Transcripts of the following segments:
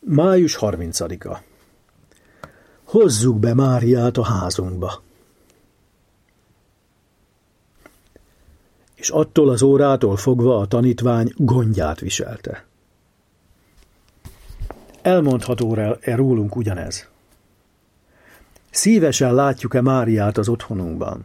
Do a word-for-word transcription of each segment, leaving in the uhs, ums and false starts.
május harmincadika. Hozzuk be Máriát a házunkba. És attól az órától fogva a tanítvány gondját viselte. Elmondható-e rólunk ugyanez? Szívesen látjuk-e Máriát az otthonunkban?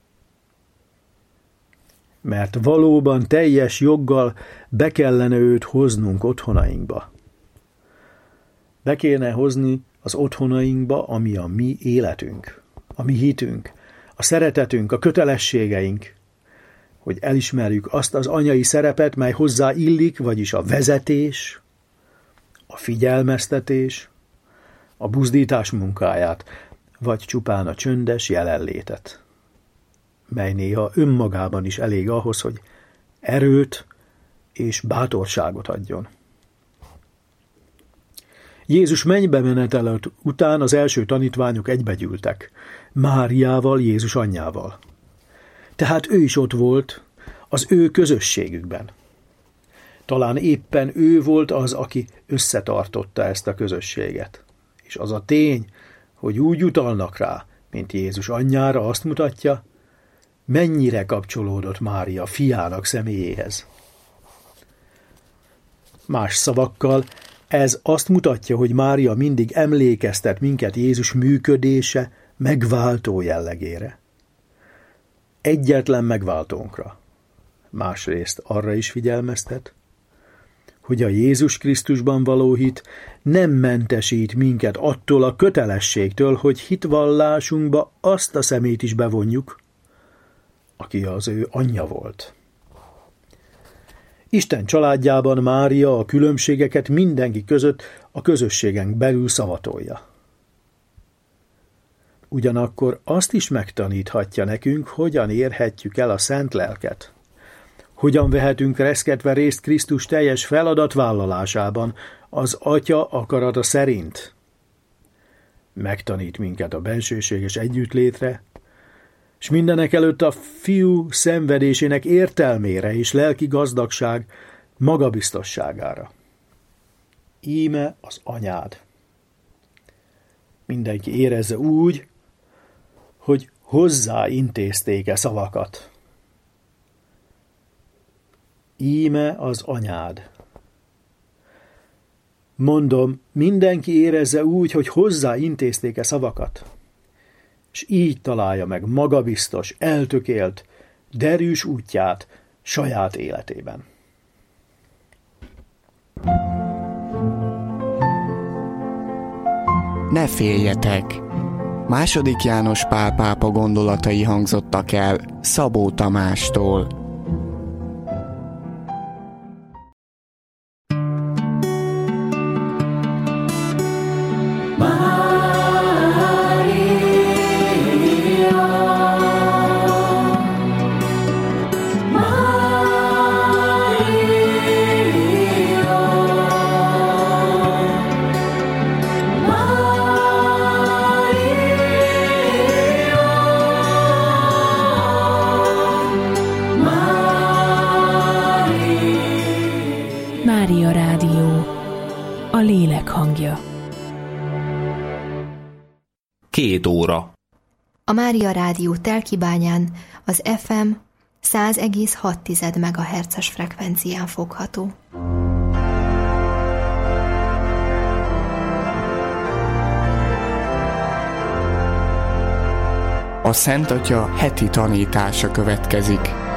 Mert valóban teljes joggal be kellene őt hoznunk otthonainkba. Be kéne hozni az otthonainkba, ami a mi életünk, a mi hitünk, a szeretetünk, a kötelességeink, hogy elismerjük azt az anyai szerepet, mely hozzá illik, vagyis a vezetés, a figyelmeztetés, a buzdítás munkáját, vagy csupán a csöndes jelenlétet, mely néha önmagában is elég ahhoz, hogy erőt és bátorságot adjon. Jézus mennybe menetele után az első tanítványok egybegyűltek, Máriával, Jézus anyjával. Tehát ő is ott volt az ő közösségükben. Talán éppen ő volt az, aki összetartotta ezt a közösséget. És az a tény, hogy úgy utalnak rá, mint Jézus anyjára, azt mutatja, mennyire kapcsolódott Mária fiának személyéhez. Más szavakkal, ez azt mutatja, hogy Mária mindig emlékeztet minket Jézus működése megváltó jellegére. Egyetlen megváltónkra. Másrészt arra is figyelmeztet, hogy a Jézus Krisztusban való hit nem mentesít minket attól a kötelességtől, hogy hitvallásunkba azt a szemét is bevonjuk, aki az ő anyja volt. Isten családjában Mária a különbségeket mindenki között a közösségen belül szavatolja. Ugyanakkor azt is megtaníthatja nekünk, hogyan érhetjük el a szent lelket. Hogyan vehetünk reszketve részt Krisztus teljes feladatvállalásában, az Atya akarata szerint. Megtanít minket a bensőséges együttlétre, és mindenek előtt a fiú szenvedésének értelmére és lelki gazdagság magabiztosságára. Íme az anyád. Mindenki érezze úgy, hogy hozzá intézték-e szavakat. Íme az anyád. Mondom, mindenki érezze úgy, hogy hozzá intézték-e szavakat, és így találja meg magabiztos, eltökélt, derűs útját saját életében. Ne féljetek! Második János Pál pápa gondolatai hangzottak el Szabó Tamástól. Mária Rádió, a lélek hangja. Két óra. A Mária Rádió Telkibányán az ef em száz egész hat megahertzes frekvencián fogható. A Szent Atya heti tanítása következik.